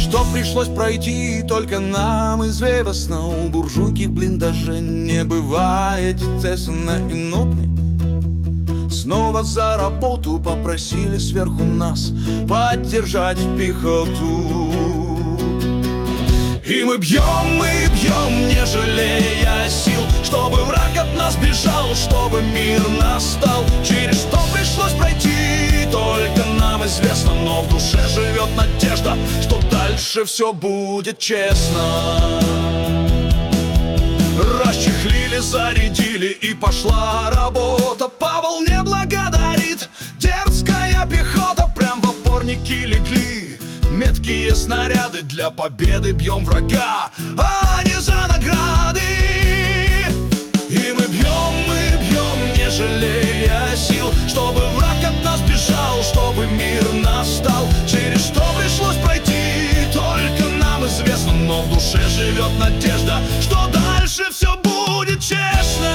что пришлось пройти только нам известно. У буржуйки в блиндаже не бывает тесно и нудно. Снова за работу попросили сверху нас поддержать пехоту. И мы бьем, не жалея сил, чтобы враг от нас бежал, чтобы мир настал. Через что пришлось пройти, только нам известно, но в душе живет надежда, что дальше все будет честно. Расчехлили, зарядили, и пошла работа. По волне благодарит дерзкая пехота. Прям в опорники легли меткие снаряды. Для победы бьем врага, а не за награды. И мы бьем, не жалея сил, чтобы враг от нас бежал, чтобы мир настал. Через что пришлось пройти, только нам известно, но в душе живет надежда, что дальше все будет честно.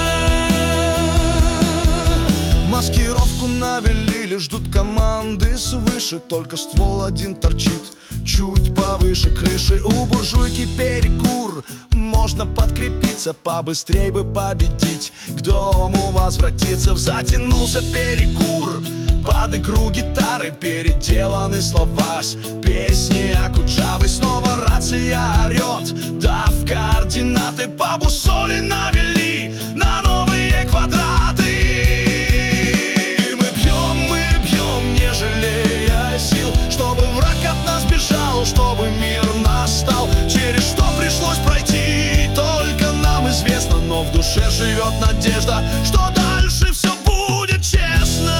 Маскировку навели, ждут команды свыше. Только ствол один торчит чуть повыше крыши. У буржуйки перекур, можно подкрепиться, побыстрей бы победить, к дому возвратиться. Затянулся перекур, под игру гитары переделаны слова песни Акуджавы. Снова рация орет, дав координаты, по бусоле навели на новые квадраты. И мы бьем, не жалея сил, чтобы враг от нас бежал, чтобы мир настал. Через что пришлось пройти, только нам известно, но в душе живет надежда, что дальше все будет честно.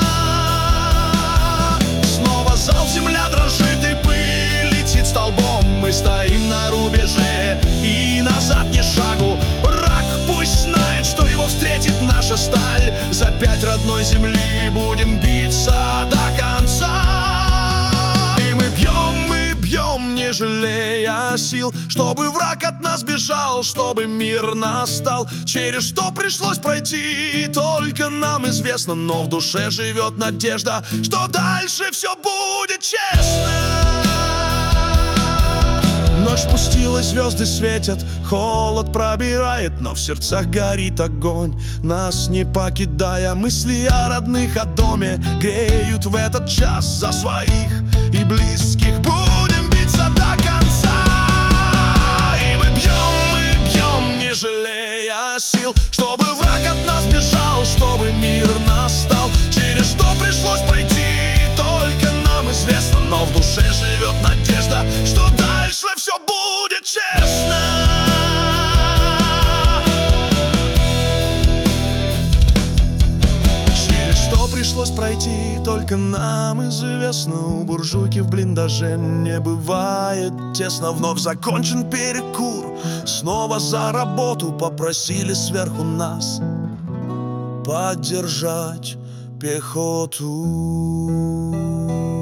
Снова зал, земля дрожит и пыль летит столбом. Мы стоим на рубеже и назад ни шагу. Враг пусть знает, что его встретит наша сталь. За 5 родной земли будем биться до конца. И мы бьем, не жалея сил, чтобы враг от нас бежал, чтобы мир настал. Через что пришлось пройти, только нам известно, но в душе живет надежда, что дальше все будет честно. Ночь спустилась, звезды светят, холод пробирает, но в сердцах горит огонь, нас не покидая. Мысли о родных, о доме греют в этот час. За своих и близких будем биться до конца. И мы бьем, не жалея сил, чтобы враг от нас бежал, чтобы мир настал. Через что пришлось пройти, только нам известно, но в душе живет надежда, что дальше все будет честно. Через что пришлось пройти, только нам известно. У буржуйки в блиндаже не бывает тесно. Вновь закончен перекур, снова за работу попросили сверху нас поддержать пехоту.